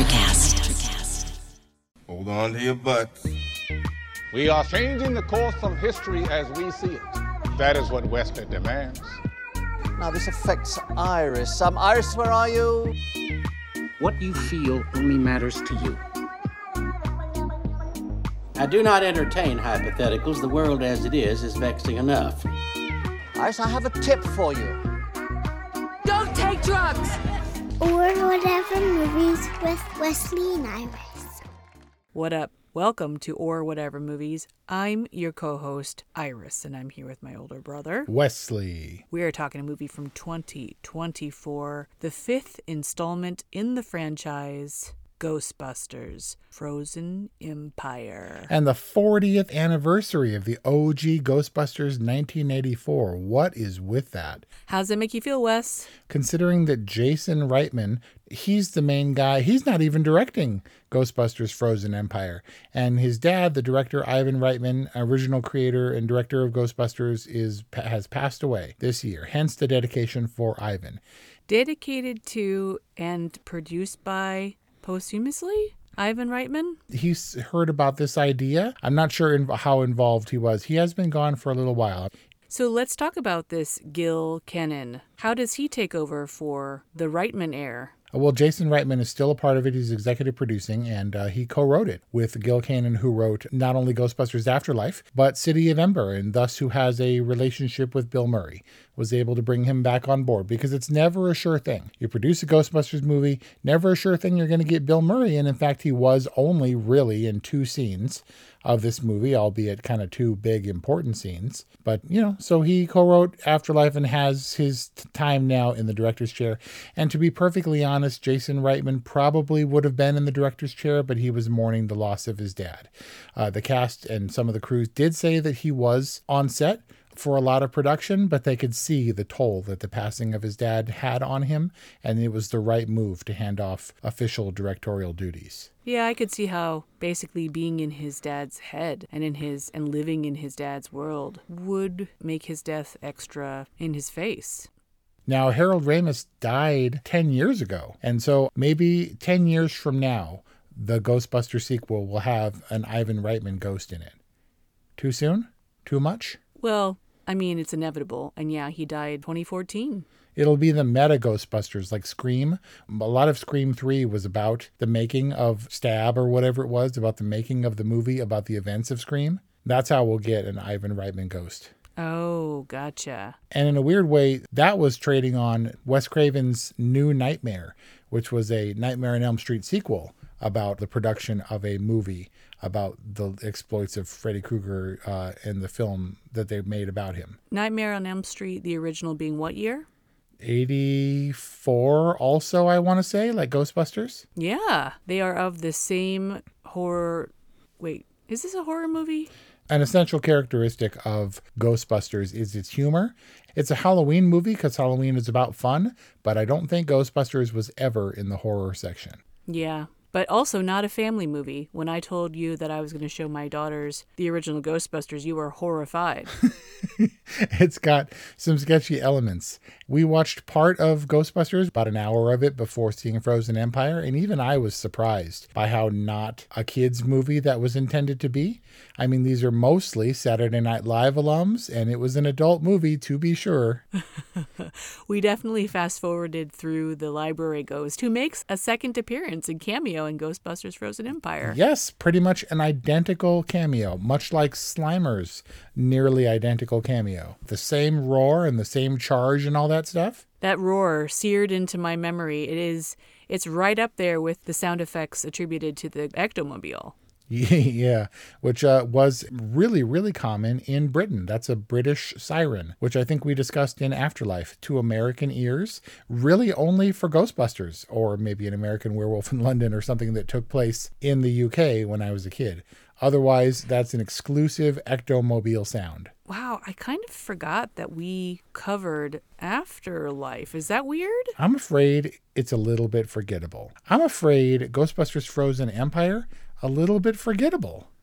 Electrocast. Hold on to your butts. We are changing the course of history as we see it. That is what Wesley demands. Now, this affects Iris. Iris, where are you? What you feel only matters to you. I do not entertain hypotheticals. The world as it is vexing enough. Iris, I have a tip for you. Don't take drugs! Or Whatever Movies with Wesley and Iris. What up? Welcome to Or Whatever Movies. I'm your co-host, Iris, and I'm here with my older brother, Wesley. We are talking a movie from 2024, the fifth installment in the franchise, Ghostbusters: Frozen Empire. And the 40th anniversary of the OG Ghostbusters 1984. What is with that? How's that make you feel, Wes? Considering that Jason Reitman, he's the main guy. He's not even directing Ghostbusters: Frozen Empire. And his dad, the director Ivan Reitman, original creator and director of Ghostbusters, has passed away this year. Hence the dedication for Ivan. Dedicated to and produced by, posthumously, Ivan Reitman? He's heard about this idea. I'm not sure how involved he was. He has been gone for a little while. So let's talk about this Gil Kenan. How does he take over for the Reitman heir? Well, Jason Reitman is still a part of it. He's executive producing, and he co-wrote it with Gil Kenan, who wrote not only Ghostbusters Afterlife, but City of Ember, and thus who has a relationship with Bill Murray. Was able to bring him back on board, because it's never a sure thing. You produce a Ghostbusters movie, never a sure thing you're going to get Bill Murray in. In fact, he was only really in 2 scenes of this movie, albeit kind of 2 big important scenes. But, so he co-wrote Afterlife and has his time now in the director's chair. And to be perfectly honest, Jason Reitman probably would have been in the director's chair, but he was mourning the loss of his dad. The cast and some of the crews did say that he was on set for a lot of production, but they could see the toll that the passing of his dad had on him, and it was the right move to hand off official directorial duties. Yeah, I could see how basically being in his dad's head and living in his dad's world would make his death extra in his face. Now, Harold Ramis died 10 years ago, and so maybe 10 years from now, the Ghostbusters sequel will have an Ivan Reitman ghost in it. Too soon? Too much? Well, I mean, it's inevitable. And yeah, he died 2014. It'll be the meta Ghostbusters, like Scream. A lot of Scream 3 was about the making of Stab or whatever it was, about the making of the movie, about the events of Scream. That's how we'll get an Ivan Reitman ghost. Oh, gotcha. And in a weird way, that was trading on Wes Craven's New Nightmare, which was a Nightmare on Elm Street sequel about the production of a movie about the exploits of Freddy Krueger and the film that they made about him. Nightmare on Elm Street, the original being what year? 84 also, I want to say, like Ghostbusters. Yeah, they are of the same horror... Wait, is this a horror movie? An essential characteristic of Ghostbusters is its humor. It's a Halloween movie because Halloween is about fun, but I don't think Ghostbusters was ever in the horror section. Yeah. But also not a family movie. When I told you that I was going to show my daughters the original Ghostbusters, you were horrified. It's got some sketchy elements. We watched part of Ghostbusters, about an hour of it, before seeing Frozen Empire, and even I was surprised by how not a kid's movie that was intended to be. I mean, these are mostly Saturday Night Live alums, and it was an adult movie, to be sure. We definitely fast-forwarded through the library ghost, who makes a second appearance and cameo in Ghostbusters: Frozen Empire. Yes, pretty much an identical cameo, much like Slimer's nearly identical cameo. The same roar and the same charge and all that stuff. That roar seared into my memory. It's right up there with the sound effects attributed to the Ectomobile. Yeah, which was really, really common in Britain. That's a British siren, which I think we discussed in Afterlife. To American ears, really only for Ghostbusters, or maybe an American Werewolf in London or something that took place in the UK when I was a kid. Otherwise, that's an exclusive Ectomobile sound. Wow, I kind of forgot that we covered Afterlife. Is that weird? I'm afraid it's a little bit forgettable. I'm afraid Ghostbusters: Frozen Empire, a little bit forgettable.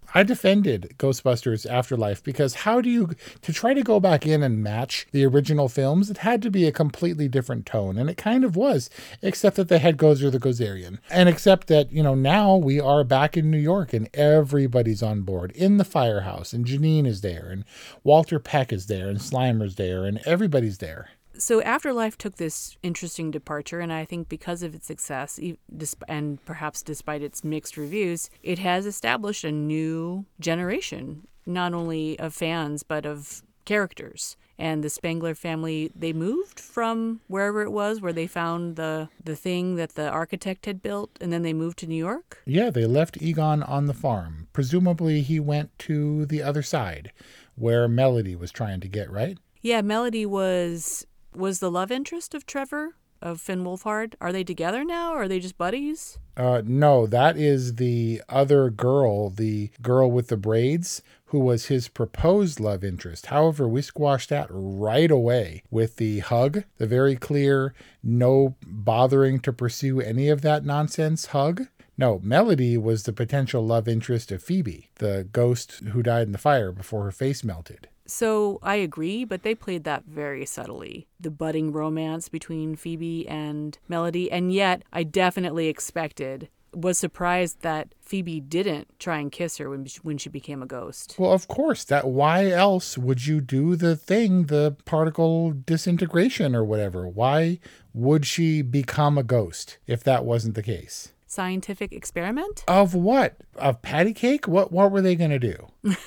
I defended Ghostbusters Afterlife because to try to go back in and match the original films, it had to be a completely different tone. And it kind of was, except that they had Gozer the Gozerian. And except that, now we are back in New York and everybody's on board in the firehouse, and Janine is there, and Walter Peck is there, and Slimer's there, and everybody's there. So Afterlife took this interesting departure, and I think because of its success, and perhaps despite its mixed reviews, it has established a new generation, not only of fans, but of characters. And the Spengler family, they moved from wherever it was, where they found the thing that the architect had built, and then they moved to New York? Yeah, they left Egon on the farm. Presumably he went to the other side, where Melody was trying to get, right? Yeah, Melody was the love interest of Trevor, of Finn Wolfhard. Are they together now, or are they just buddies? No, that is the other girl, the girl with the braids, who was his proposed love interest. However, we squashed that right away with the hug, the very clear, no bothering to pursue any of that nonsense hug. No, Melody was the potential love interest of Phoebe, the ghost who died in the fire before her face melted. So I agree, but they played that very subtly. The budding romance between Phoebe and Melody. And yet I definitely was surprised that Phoebe didn't try and kiss her when she became a ghost. Well, of course. Why else would you do the particle disintegration or whatever? Why would she become a ghost if that wasn't the case? Scientific experiment? Of what? Of patty cake? What were they going to do?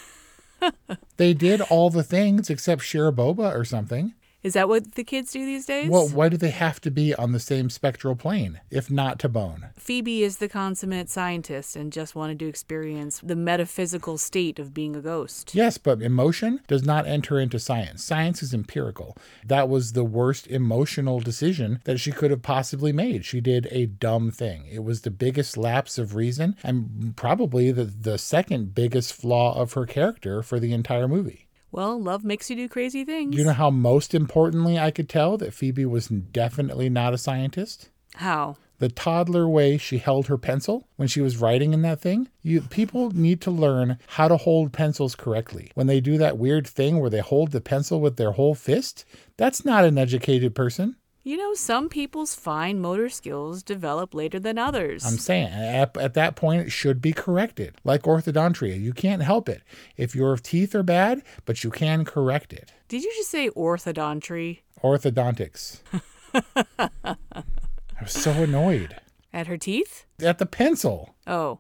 They did all the things except share boba or something. Is that what the kids do these days? Well, why do they have to be on the same spectral plane, if not to bone? Phoebe is the consummate scientist and just wanted to experience the metaphysical state of being a ghost. Yes, but emotion does not enter into science. Science is empirical. That was the worst emotional decision that she could have possibly made. She did a dumb thing. It was the biggest lapse of reason and probably the second biggest flaw of her character for the entire movie. Well, love makes you do crazy things. Do you know how most importantly I could tell that Phoebe was definitely not a scientist? How? The toddler way she held her pencil when she was writing in that thing. People need to learn how to hold pencils correctly. When they do that weird thing where they hold the pencil with their whole fist, that's not an educated person. Some people's fine motor skills develop later than others. I'm saying, at that point, it should be corrected. Like orthodontia, you can't help it. If your teeth are bad, but you can correct it. Did you just say orthodontry? Orthodontics. I was so annoyed. At her teeth? At the pencil. Oh.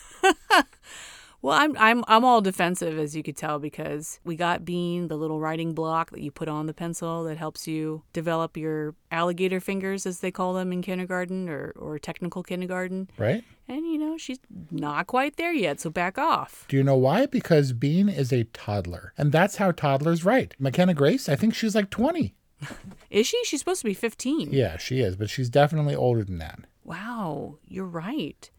Well, I'm all defensive, as you could tell, because we got Bean, the little writing block that you put on the pencil that helps you develop your alligator fingers, as they call them in kindergarten or technical kindergarten. Right. And, she's not quite there yet, so back off. Do you know why? Because Bean is a toddler, and that's how toddlers write. McKenna Grace, I think she's like 20. Is she? She's supposed to be 15. Yeah, she is, but she's definitely older than that. Wow, you're right.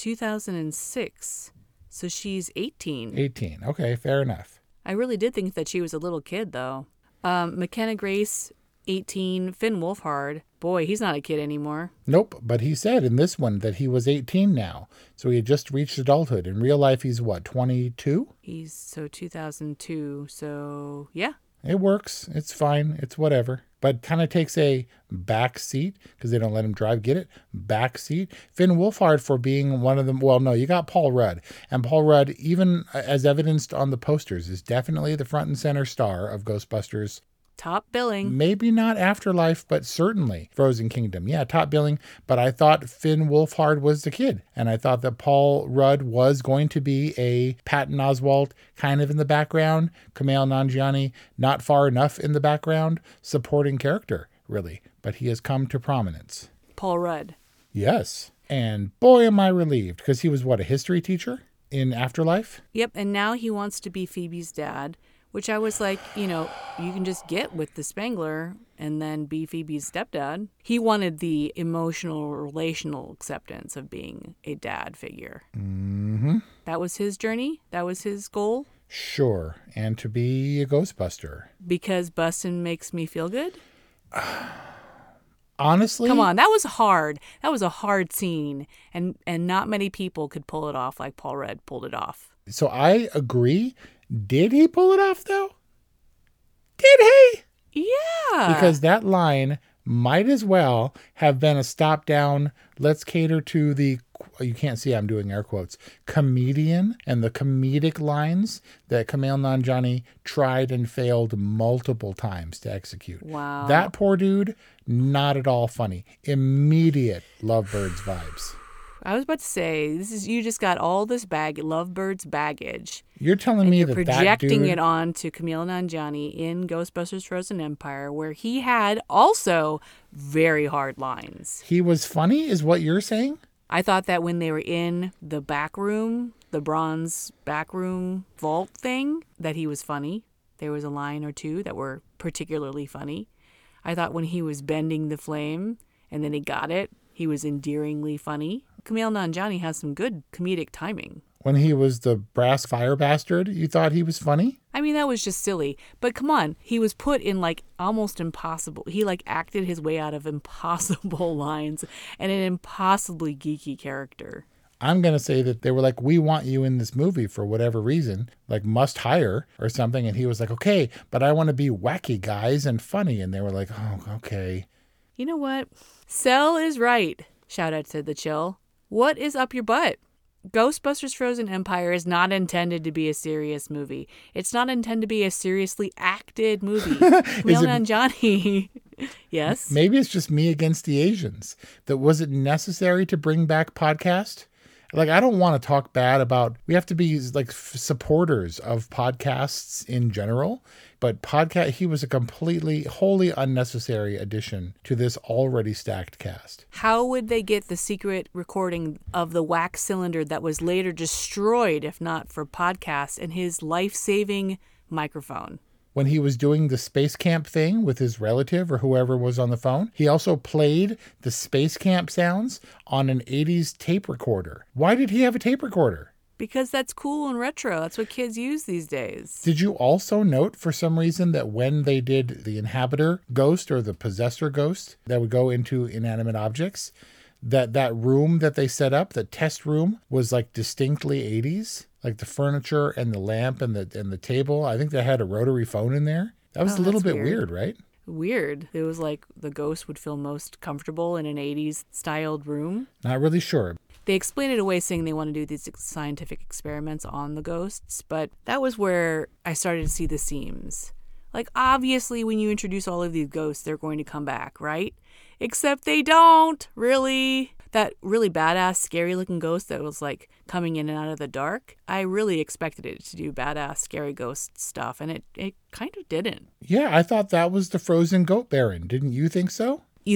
2006. So she's 18. 18. Okay, fair enough. I really did think that she was a little kid, though. McKenna Grace, 18. Finn Wolfhard. Boy, he's not a kid anymore. Nope, but he said in this one that he was 18 now. So he had just reached adulthood. In real life, he's what, 22? He's 2002. So, yeah. It works. It's fine. It's whatever. But kind of takes a back seat because they don't let him drive. Get it? Back seat. Finn Wolfhard for being one of them. Well, no, you got Paul Rudd. And Paul Rudd, even as evidenced on the posters, is definitely the front and center star of Ghostbusters. Top billing. Maybe not Afterlife, but certainly Frozen Kingdom. Yeah, top billing. But I thought Finn Wolfhard was the kid. And I thought that Paul Rudd was going to be a Patton Oswalt kind of in the background. Kumail Nanjiani not far enough in the background. Supporting character, really. But he has come to prominence. Paul Rudd. Yes. And boy, am I relieved. Because he was, a history teacher in Afterlife? Yep, and now he wants to be Phoebe's dad. Which I was like, you can just get with the Spengler and then be Phoebe's stepdad. He wanted the emotional, relational acceptance of being a dad figure. Mm-hmm. That was his journey? That was his goal? Sure. And to be a Ghostbuster. Because bustin' makes me feel good? Honestly? Come on, that was hard. That was a hard scene. And not many people could pull it off like Paul Rudd pulled it off. So I agree. Did he pull it off, though? Did he? Yeah. Because that line might as well have been a stop down. Let's cater to the, you can't see, I'm doing air quotes, comedian and the comedic lines that Kumail Nanjiani tried and failed multiple times to execute. Wow. That poor dude, not at all funny. Immediate Lovebirds vibes. I was about to say, you just got all this Lovebirds baggage. You're telling me that projecting dude, it on to Kumail Nanjiani in Ghostbusters Frozen Empire, where he had also very hard lines. he was funny, is what you're saying? I thought that when they were in the back room, the bronze back room vault thing, that he was funny. There was a line or two that were particularly funny. I thought when he was bending the flame and then he got it, he was endearingly funny. Kumail Nanjiani has some good comedic timing. When he was the brass fire bastard, you thought he was funny? I mean, that was just silly. But come on, he was put in like almost impossible. He like acted his way out of impossible lines and an impossibly geeky character. I'm going to say that they were like, we want you in this movie for whatever reason, like must hire or something. And he was like, okay, but I want to be wacky, guys, and funny. And they were like, oh, okay. You know what? Cell is right. Shout out to the Chill. What is up your butt? Ghostbusters Frozen Empire is not intended to be a serious movie. It's not intended to be a seriously acted movie. Kumail Nanjiani. Yes? Maybe it's just me against the Asians. That was it necessary to bring back podcast? Like, I don't want to talk bad about, we have to be like supporters of podcasts in general, but he was a completely, wholly unnecessary addition to this already stacked cast. How would they get the secret recording of the wax cylinder that was later destroyed, if not for podcasts, and his life-saving microphone? When he was doing the space camp thing with his relative or whoever was on the phone, he also played the space camp sounds on an 80s tape recorder. Why did he have a tape recorder? Because that's cool and retro. That's what kids use these days. Did you also note for some reason that when they did the inhabitor ghost or the possessor ghost that would go into inanimate objects, that room that they set up, the test room, was like distinctly 80s? Like the furniture and the lamp and the table. I think they had a rotary phone in there. That was a little bit weird, right? Weird. It was like the ghost would feel most comfortable in an 80s styled room. Not really sure. They explained it away saying they want to do these scientific experiments on the ghosts, but that was where I started to see the seams. Like, obviously, when you introduce all of these ghosts, they're going to come back, right? Except they don't, really. That really badass, scary-looking ghost that was, like, coming in and out of the dark, I really expected it to do badass, scary ghost stuff, and it kind of didn't. Yeah, I thought that was the frozen goat baron. Didn't you think so? You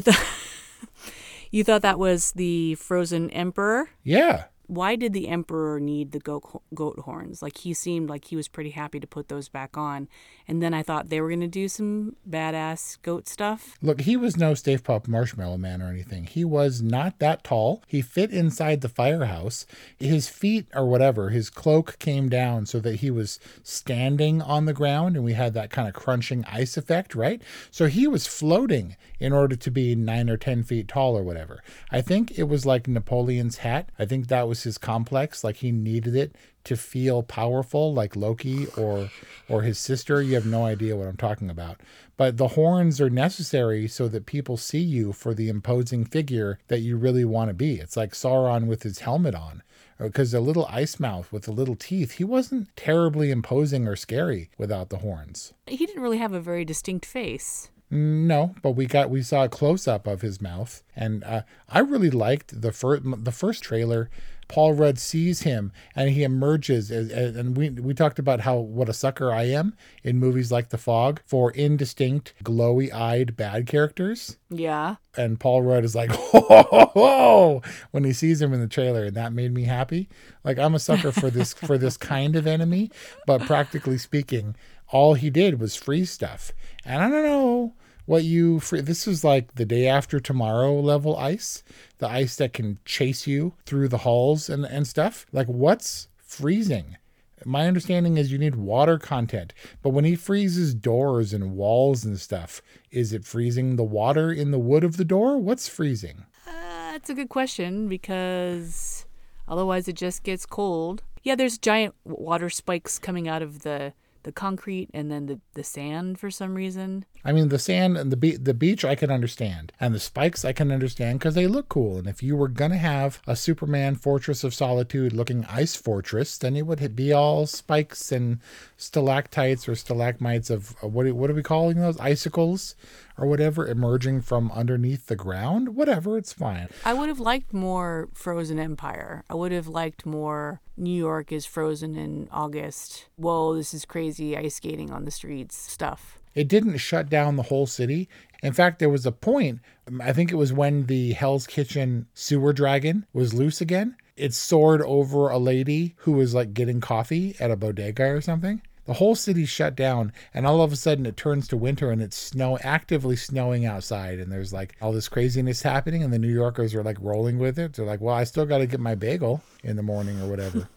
thought that was the frozen emperor? Yeah. Why did the emperor need the goat horns? Like, he seemed like he was pretty happy to put those back on. And then I thought they were going to do some badass goat stuff. Look, he was no Stave Puft Marshmallow Man or anything. He was not that tall. He fit inside the firehouse. His feet or whatever, his cloak came down so that he was standing on the ground and we had that kind of crunching ice effect, right? So he was floating in order to be 9 or 10 feet tall or whatever. I think it was like Napoleon's hat. I think that was his complex, like he needed it to feel powerful, like Loki or his sister. You have no idea what I'm talking about. But the horns are necessary so that people see you for the imposing figure that you really want to be. It's like Sauron with his helmet on, because the little ice mouth with the little teeth, he wasn't terribly imposing or scary without the horns. He didn't really have a very distinct face. No, but we saw a close up of his mouth, and I really liked the first trailer. Paul Rudd sees him and he emerges, and we talked about what a sucker I am in movies like The Fog for indistinct, glowy-eyed bad characters. Yeah. And Paul Rudd is like, ho, when he sees him in the trailer, and that made me happy. Like, I'm a sucker for this kind of enemy, but practically speaking, all he did was freeze stuff. And I don't know what this is like the Day After Tomorrow level ice, the ice that can chase you through the halls and stuff. Like, what's freezing? My understanding is you need water content, but when he freezes doors and walls and stuff, is it freezing the water in the wood of the door? What's freezing? That's a good question, because otherwise it just gets cold. Yeah, there's giant water spikes coming out of the concrete and then the sand for some reason. I mean, the sand and the beach I can understand. And the spikes I can understand because they look cool. And if you were going to have a Superman Fortress of Solitude looking ice fortress, then it would be all spikes and stalactites or stalagmites of, what are we calling those? Icicles or whatever emerging from underneath the ground. Whatever, it's fine. I would have liked more Frozen Empire. I would have liked more New York is frozen in August. Whoa, this is crazy ice skating on the streets stuff. It didn't shut down the whole city. In fact, there was a point, I think it was when the Hell's Kitchen sewer dragon was loose again. It soared over a lady who was like getting coffee at a bodega or something. The whole city shut down, and all of a sudden it turns to winter and it's actively snowing outside, and there's like all this craziness happening, and the New Yorkers are like rolling with it. They're like, well, I still got to get my bagel in the morning or whatever.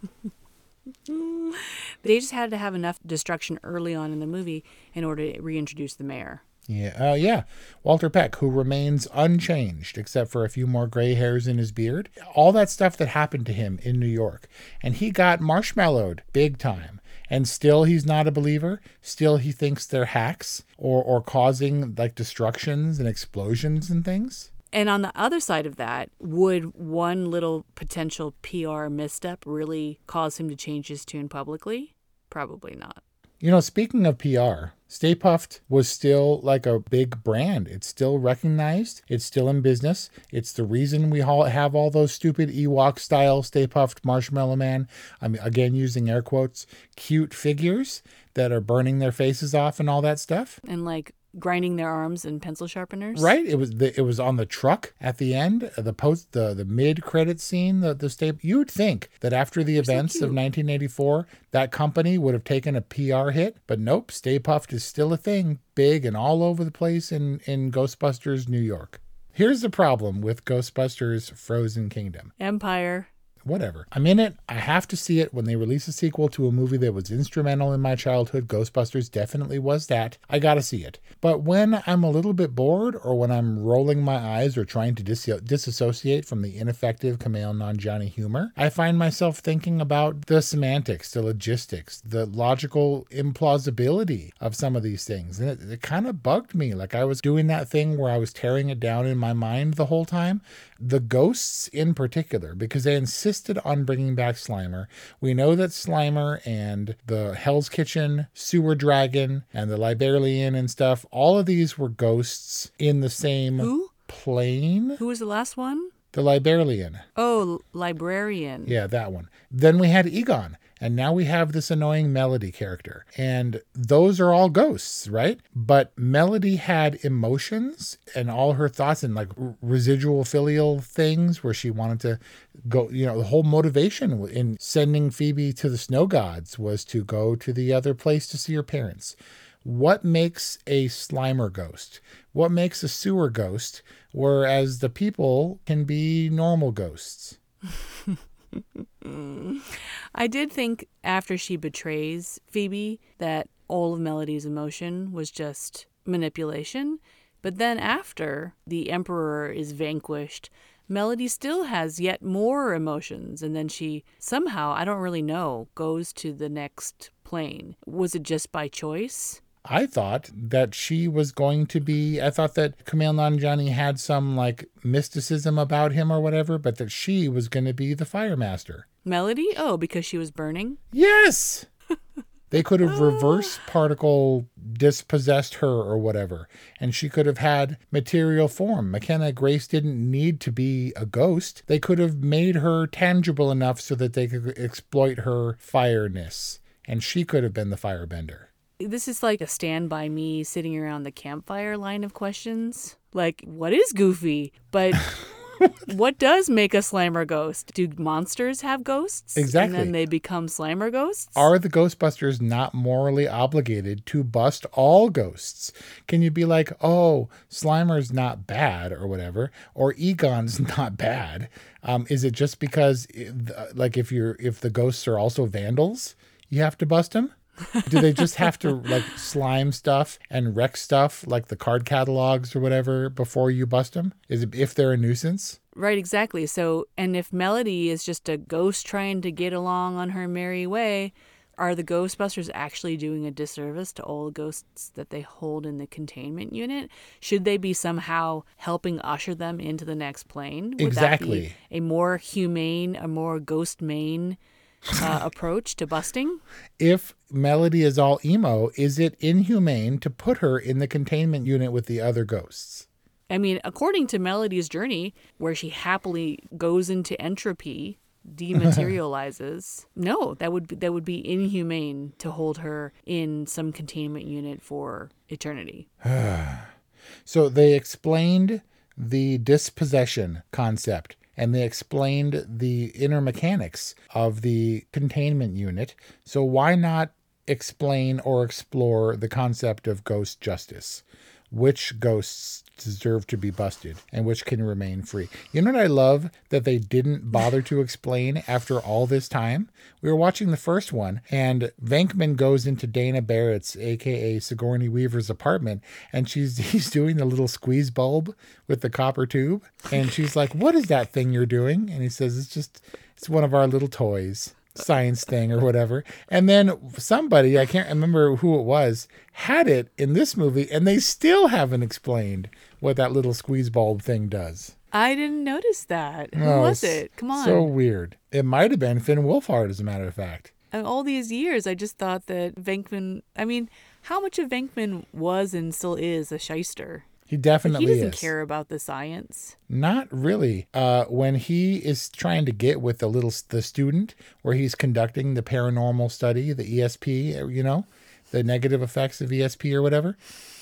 They just had to have enough destruction early on in the movie in order to reintroduce the mayor. Yeah. Walter Peck, who remains unchanged except for a few more gray hairs in his beard. All that stuff that happened to him in New York. And he got marshmallowed big time. And still he's not a believer. Still he thinks they're hacks or causing like destructions and explosions and things. And on the other side of that, would one little potential PR misstep really cause him to change his tune publicly? Probably not. You know, speaking of PR, Stay Puft was still like a big brand. It's still recognized. It's still in business. It's the reason we all have all those stupid Ewok-style Stay Puft Marshmallow Man, I'm again using air quotes, cute figures that are burning their faces off and all that stuff. And like grinding their arms in pencil sharpeners. Right. It was on the truck at the end, the mid-credit scene, the Stay. You'd think that after the events of 1984, that company would have taken a PR hit, but nope. Stay Puft is still a thing, big and all over the place in Ghostbusters, New York. Here's the problem with Ghostbusters Frozen Kingdom. Empire. Whatever. I'm in it. I have to see it when they release a sequel to a movie that was instrumental in my childhood. Ghostbusters definitely was that. I gotta see it. But when I'm a little bit bored or when I'm rolling my eyes or trying to disassociate from the ineffective Kumail Nanjiani humor, I find myself thinking about the semantics, the logistics, the logical implausibility of some of these things. And it kind of bugged me. Like I was doing that thing where I was tearing it down in my mind the whole time. The ghosts in particular, because they insisted on bringing back Slimer. We know that Slimer and the Hell's Kitchen sewer dragon and the Librarian and stuff, all of these were ghosts in the same plane. Who was the last one? The Librarian. Oh, Librarian. Yeah, that one. Then we had Egon. And now we have this annoying Melody character. And those are all ghosts, right? But Melody had emotions and all her thoughts and like residual filial things where she wanted to go, the whole motivation in sending Phoebe to the snow gods was to go to the other place to see her parents. What makes a Slimer ghost? What makes a sewer ghost? Whereas the people can be normal ghosts. I did think after she betrays Phoebe that all of Melody's emotion was just manipulation. But then after the Emperor is vanquished, Melody still has yet more emotions. And then she somehow, I don't really know, goes to the next plane. Was it just by choice? I thought that she was going to be, I thought that Kumail Nanjiani had some like mysticism about him or whatever, but that she was going to be the Fire Master. Melody? Oh, because she was burning? Yes! They could have reverse particle dispossessed her or whatever, and she could have had material form. McKenna Grace didn't need to be a ghost. They could have made her tangible enough so that they could exploit her fireness, and she could have been the firebender. This is like a Stand By Me sitting around the campfire line of questions. Like, what is Goofy? But what does make a Slimer ghost? Do monsters have ghosts? Exactly. And then they become Slimer ghosts? Are the Ghostbusters not morally obligated to bust all ghosts? Can you be like, oh, Slimer's not bad or whatever, or Egon's not bad? Is it just because, like, if the ghosts are also vandals, you have to bust them? Do they just have to like slime stuff and wreck stuff like the card catalogs or whatever before you bust them? Is it if they're a nuisance? Right, exactly. So, and if Melody is just a ghost trying to get along on her merry way, are the Ghostbusters actually doing a disservice to all the ghosts that they hold in the containment unit? Should they be somehow helping usher them into the next plane? Would Exactly. that be a more humane, a more ghost-mane approach to busting? If Melody is all emo, is it inhumane to put her in the containment unit with the other ghosts? I mean, according to Melody's journey, where she happily goes into entropy, dematerializes, no, that would be inhumane to hold her in some containment unit for eternity. So they explained the dispossession concept, and they explained the inner mechanics of the containment unit. So why not explain or explore the concept of ghost justice? Which ghosts deserve to be busted and which can remain free? You know what I love that they didn't bother to explain after all this time? We were watching the first one, and Venkman goes into Dana Barrett's, aka Sigourney Weaver's, apartment, and he's doing the little squeeze bulb with the copper tube, and she's like, "What is that thing you're doing?" And he says, "It's one of our little toys." Science thing or whatever. And then somebody, I can't remember who it was, had it in this movie, and they still haven't explained what that little squeeze bulb thing does. I didn't notice that. Who was it? Come on. So weird. It might have been Finn Wolfhard, as a matter of fact. And all these years, I just thought that Venkman, I mean, how much of Venkman was and still is a shyster? He definitely He doesn't is. care about the science. Not really. When he is trying to get with the student, where he's conducting the paranormal study, the ESP, you know, the negative effects of ESP or whatever,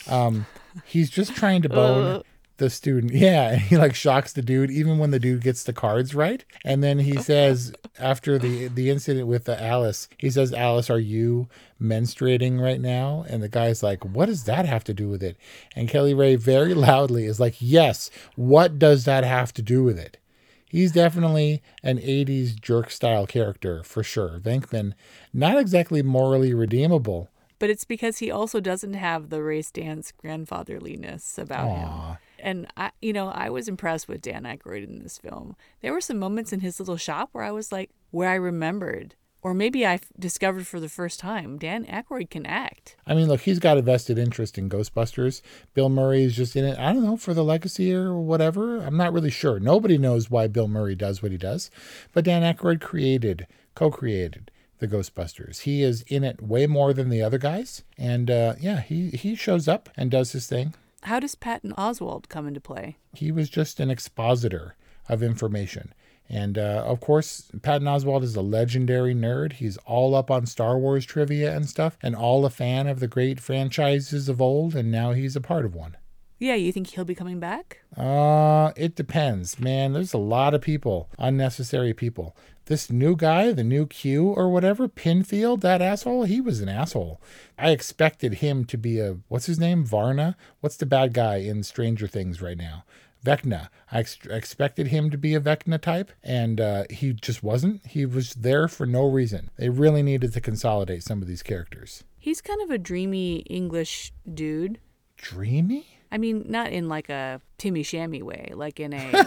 he's just trying to bone the student. Yeah, and he like shocks the dude, even when the dude gets the cards right. And then he says, after the incident with Alice, he says, "Alice, are you menstruating right now?" And the guy's like, "What does that have to do with it?" And Kelly Ray very loudly is like, "Yes, what does that have to do with it?" He's definitely an 80s jerk style character for sure. Venkman, not exactly morally redeemable. But it's because he also doesn't have the race dance grandfatherliness about him. And I was impressed with Dan Aykroyd in this film. There were some moments in his little shop where I was like, where I remembered, or maybe I discovered for the first time, Dan Aykroyd can act. I mean, look, he's got a vested interest in Ghostbusters. Bill Murray is just in it, I don't know, for the legacy or whatever. I'm not really sure. Nobody knows why Bill Murray does what he does. But Dan Aykroyd co-created the Ghostbusters. He is in it way more than the other guys. And he shows up and does his thing. How does Patton Oswalt come into play? He was just an expositor of information. And of course, Patton Oswalt is a legendary nerd. He's all up on Star Wars trivia and stuff, and all a fan of the great franchises of old, and now he's a part of one. Yeah, you think he'll be coming back? It depends, man. There's a lot of people, unnecessary people. This new guy, the new Q or whatever, Pinfield, that asshole, he was an asshole. I expected him to be what's his name? Varna? What's the bad guy in Stranger Things right now? Vecna. I expected him to be a Vecna type, and he just wasn't. He was there for no reason. They really needed to consolidate some of these characters. He's kind of a dreamy English dude. Dreamy? I mean, not in like a Timmy Shammy way, like in a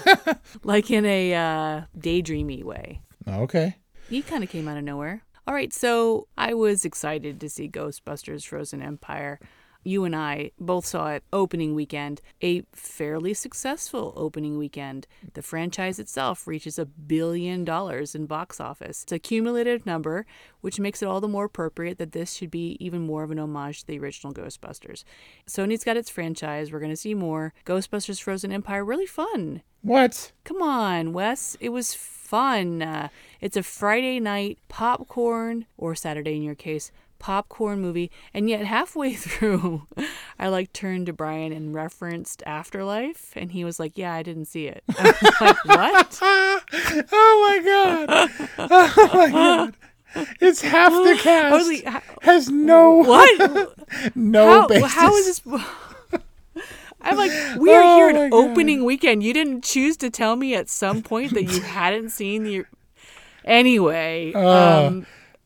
daydreamy way. Okay. He kind of came out of nowhere. All right, so I was excited to see Ghostbusters Frozen Empire. You and I both saw it opening weekend, a fairly successful opening weekend. The franchise itself reaches $1 billion in box office. It's a cumulative number, which makes it all the more appropriate that this should be even more of an homage to the original Ghostbusters. Sony's got its franchise. We're going to see more. Ghostbusters Frozen Empire, really fun. What? Come on, Wes. It was fun. It's a Friday night popcorn, or Saturday in your case, popcorn movie, and yet halfway through I turned to Brian and referenced Afterlife, and he was like, "Yeah, I didn't see it." I was like, "What?" Oh my god. Oh my god. It's half the cast. I was like, has no what? no basis. How is this? I'm like, we are here at my opening weekend. You didn't choose to tell me at some point that you hadn't seen the. Anyway,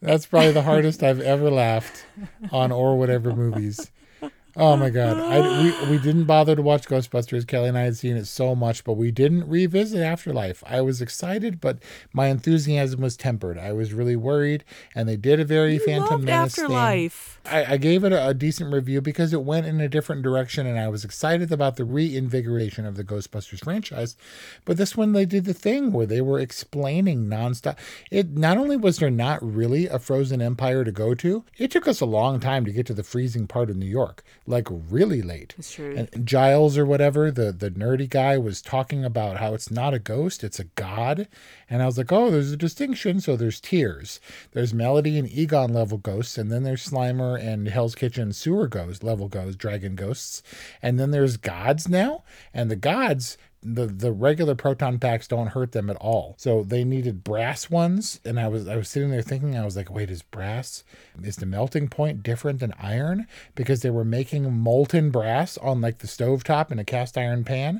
That's probably the hardest I've ever laughed on or whatever movies. Oh my God. We didn't bother to watch Ghostbusters. Kelly and I had seen it so much, but we didn't revisit Afterlife. I was excited, but my enthusiasm was tempered. I was really worried, and they did a very Phantom Menace Afterlife. thing. I gave it a decent review because it went in a different direction, and I was excited about the reinvigoration of the Ghostbusters franchise. But this one, they did the thing where they were explaining nonstop. It not only was there not really a frozen empire to go to, it took us a long time to get to the freezing part of New York. Like really late. That's true. And Giles or whatever, the nerdy guy, was talking about how it's not a ghost, it's a god. And I was like, oh, there's a distinction. So there's tiers. There's Melody and Egon level ghosts, and then there's Slimer and Hell's Kitchen sewer ghost level ghosts, dragon ghosts. And then there's gods now. And the gods, the regular proton packs don't hurt them at all. So they needed brass ones. And I was sitting there thinking, I was like, wait, is the melting point different than iron? Because they were making molten brass on like the stovetop in a cast iron pan.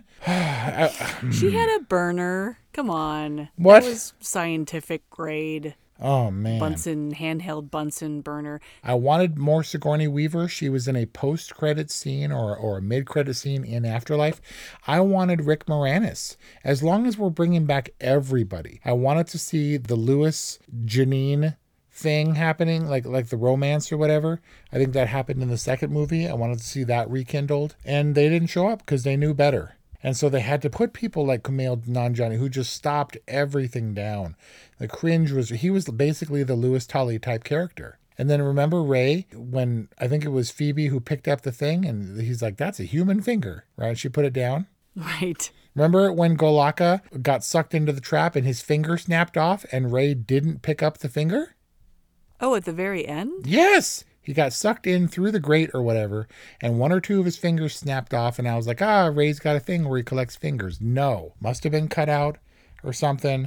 She had a burner. Come on. What? That was scientific grade. Oh, man. Handheld Bunsen burner. I wanted more Sigourney Weaver. She was in a post-credit scene or a mid-credit scene in Afterlife. I wanted Rick Moranis. As long as we're bringing back everybody. I wanted to see the Louis Janine thing happening, like the romance or whatever. I think that happened in the second movie. I wanted to see that rekindled. And they didn't show up because they knew better. And so they had to put people like Kumail Nanjiani, who just stopped everything down. The cringe he was basically the Louis Tully type character. And then remember Ray, when I think it was Phoebe who picked up the thing, and he's like, that's a human finger, right? She put it down. Right. Remember when Golaka got sucked into the trap and his finger snapped off and Ray didn't pick up the finger? Oh, at the very end? Yes. He got sucked in through the grate or whatever, and one or two of his fingers snapped off, and I was like, Ray's got a thing where he collects fingers. No. Must have been cut out or something.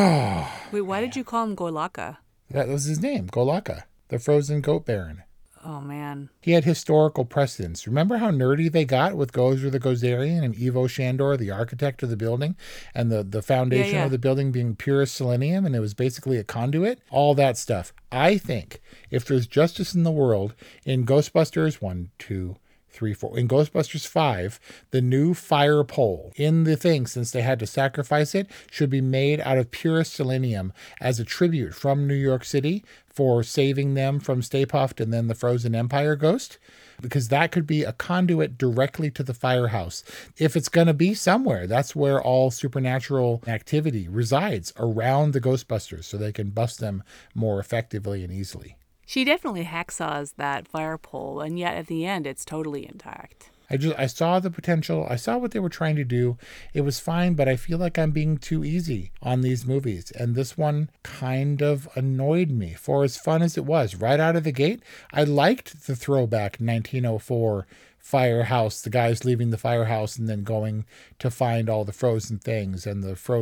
Wait, why did you call him Golaka? That was his name, Golaka, the frozen goat baron. Oh, man. He had historical precedence. Remember how nerdy they got with Gozer the Gozerian and Ivo Shandor, the architect of the building, and the foundation of the building being purest selenium, and it was basically a conduit? All that stuff. I think if there's justice in the world, in Ghostbusters 1, 2, 3, 4, in Ghostbusters 5, the new fire pole in the thing, since they had to sacrifice it, should be made out of purest selenium as a tribute from New York City for saving them from Stay Puft and then the Frozen Empire ghost, because that could be a conduit directly to the firehouse. If it's going to be somewhere, that's where all supernatural activity resides, around the Ghostbusters, so they can bust them more effectively and easily. She definitely hacksaws that fire pole, and yet at the end, it's totally intact. I saw the potential. I saw what they were trying to do. It was fine, but I feel like I'm being too easy on these movies. And this one kind of annoyed me for as fun as it was. Right out of the gate, I liked the throwback 1904 firehouse, the guys leaving the firehouse and then going to find all the frozen things and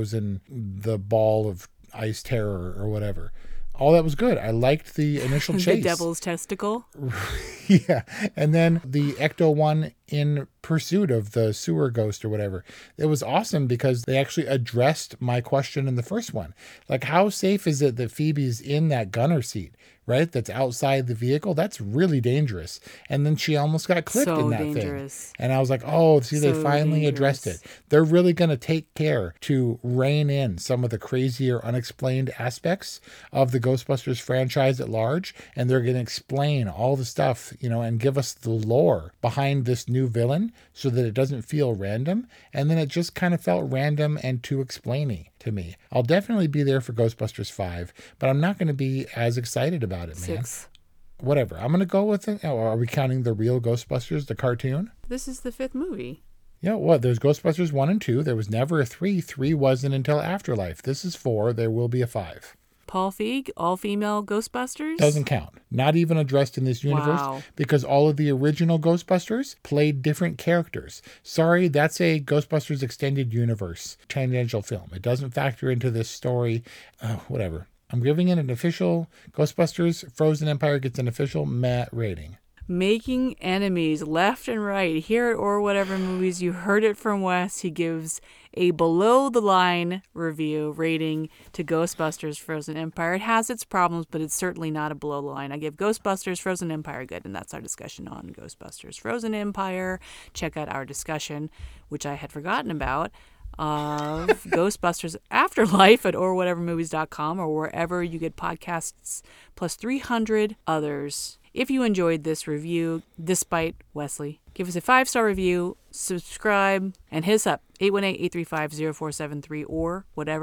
the ball of ice terror or whatever. All that was good. I liked the initial chase. The devil's testicle? Yeah. And then the Ecto one in pursuit of the sewer ghost or whatever. It was awesome because they actually addressed my question in the first one. Like, how safe is it that Phoebe's in that gunner seat, right? That's outside the vehicle? That's really dangerous. And then she almost got clipped in that thing. And I was like, oh, see, they finally addressed it. They're really going to take care to rein in some of the crazier, unexplained aspects of the Ghostbusters franchise at large. And they're going to explain all the stuff, and give us the lore behind this new villain so that it doesn't feel random. And then it just kind of felt random and too explainy to me. I'll definitely be there for Ghostbusters 5, but I'm not going to be as excited about it, man. 6. Whatever. I'm going to go with it. Oh, are we counting the real Ghostbusters, the cartoon? This is the 5th movie. Yeah, what? There's Ghostbusters 1 and 2. There was never a 3. 3 wasn't until Afterlife. This is 4. There will be a 5. Paul Feig, all-female Ghostbusters? Doesn't count. Not even addressed in this universe because all of the original Ghostbusters played different characters. Sorry, that's a Ghostbusters extended universe tangential film. It doesn't factor into this story. Whatever. I'm giving it an official Ghostbusters Frozen Empire gets an official meh rating. making enemies left and right. Here at Or Whatever Movies, you heard it from Wes. He gives a below-the-line review rating to Ghostbusters Frozen Empire. It has its problems, but it's certainly not a below-the-line. I give Ghostbusters Frozen Empire good, and that's our discussion on Ghostbusters Frozen Empire. Check out our discussion, which I had forgotten about, of Ghostbusters Afterlife at orwhatevermovies.com or wherever you get podcasts, plus 300 others. If you enjoyed this review, despite Wesley, give us a 5-star review, subscribe, and hit us up, 818-835-0473 or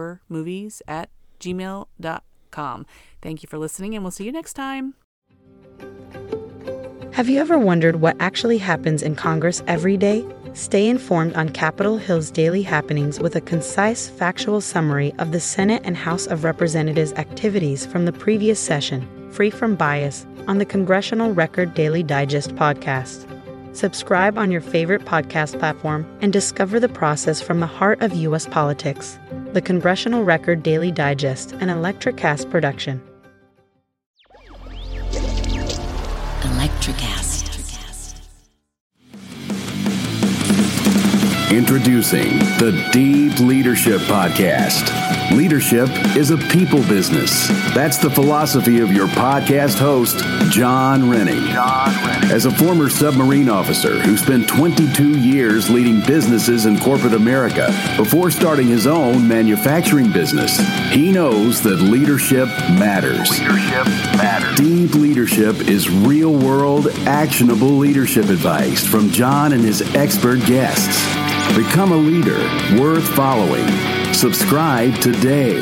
whatevermovies@gmail.com. Thank you for listening, and we'll see you next time. Have you ever wondered what actually happens in Congress every day? Stay informed on Capitol Hill's daily happenings with a concise, factual summary of the Senate and House of Representatives activities from the previous session, free from bias, on the Congressional Record Daily Digest podcast. Subscribe on your favorite podcast platform and discover the process from the heart of U.S. politics. The Congressional Record Daily Digest, an Electricast production. Electricast. Introducing the Deep Leadership Podcast. Leadership is a people business. That's the philosophy of your podcast host, John Rennie. As a former submarine officer who spent 22 years leading businesses in corporate America before starting his own manufacturing business, he knows that leadership matters. Deep Leadership is real-world, actionable leadership advice from John and his expert guests. Become a leader worth following. Subscribe today.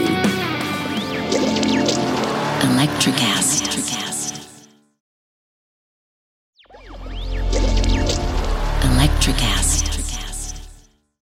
Electricast. Electricast.